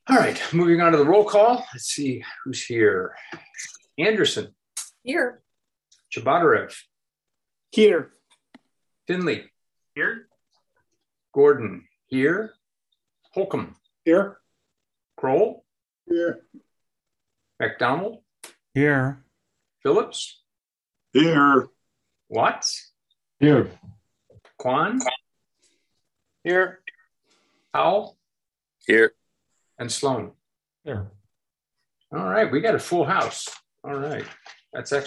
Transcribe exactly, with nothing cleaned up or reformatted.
All right, moving on to the roll call. Let's see who's here. Anderson. Here. Chabadarev. Here. Finley. Here. Gordon. Here. Holcomb. Here. Kroll. Here. McDonald. Here. Phillips. Here. Watts. Here. Kwan. Here. Powell. Here. And Sloan. Here. All right, we got a full house. All right, that's excellent.